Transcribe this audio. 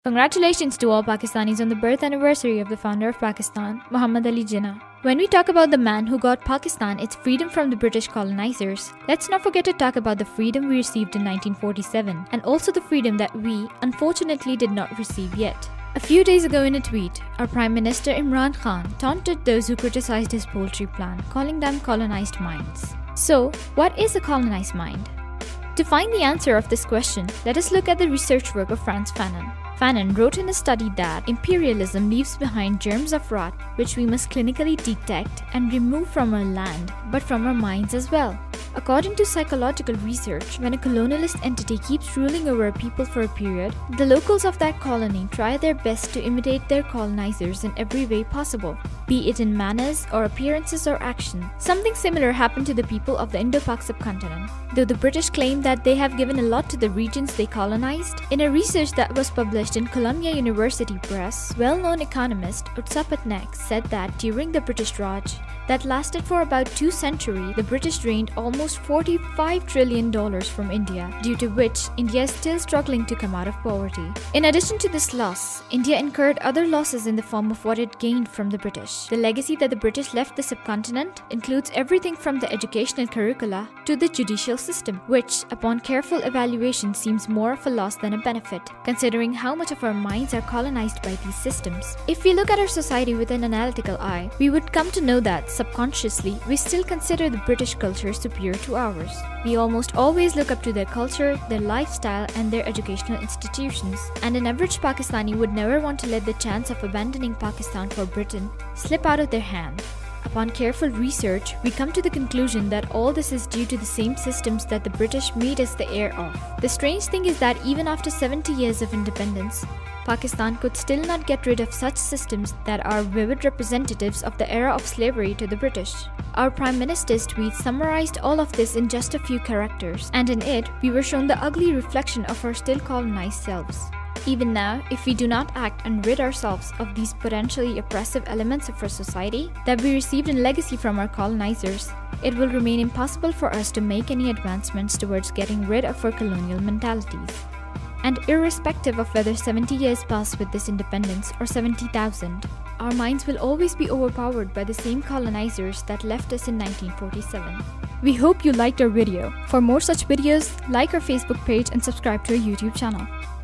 Congratulations to all Pakistanis on the birth anniversary of the founder of Pakistan, Muhammad Ali Jinnah. When we talk about the man who got Pakistan its freedom from the British colonizers, let's not forget to talk about the freedom we received in 1947 and also the freedom that we, unfortunately, did not receive yet. A few days ago in a tweet, our Prime Minister Imran Khan taunted those who criticized his poultry plan, calling them colonized minds. So, what is a colonized mind? To find the answer of this question, let us look at the research work of Frantz Fanon. Fanon wrote in a study that imperialism leaves behind germs of rot which we must clinically detect and remove from our land, but from our minds as well. According to psychological research, when a colonialist entity keeps ruling over a people for a period, the locals of that colony try their best to imitate their colonizers in every way possible, be it in manners or appearances or action. Something similar happened to the people of the Indo-Pak subcontinent. Though the British claim that they have given a lot to the regions they colonized, in a research that was published in Columbia University Press, well-known economist Utsa Patnaik said that during the British Raj, that lasted for about 2 centuries, the British drained almost $45 trillion from India, due to which India is still struggling to come out of poverty. In addition to this loss, India incurred other losses in the form of what it gained from the British. The legacy that the British left the subcontinent includes everything from the educational curricula to the judicial system, which, upon careful evaluation, seems more of a loss than a benefit, considering how much of our minds are colonized by these systems. If we look at our society with an analytical eye, we would come to know that subconsciously, we still consider the British culture superior to ours. We almost always look up to their culture, their lifestyle, and their educational institutions. And an average Pakistani would never want to let the chance of abandoning Pakistan for Britain slip out of their hand. Upon careful research, we come to the conclusion that all this is due to the same systems that the British made us the heir of. The strange thing is that even after 70 years of independence, Pakistan could still not get rid of such systems that are vivid representatives of the era of slavery to the British. Our Prime Minister's tweet summarized all of this in just a few characters, and in it, we were shown the ugly reflection of our still colonized selves. Even now, if we do not act and rid ourselves of these potentially oppressive elements of our society that we received in legacy from our colonizers, it will remain impossible for us to make any advancements towards getting rid of our colonial mentalities. And irrespective of whether 70 years pass with this independence or 70,000, our minds will always be overpowered by the same colonizers that left us in 1947. We hope you liked our video. For more such videos, like our Facebook page and subscribe to our YouTube channel.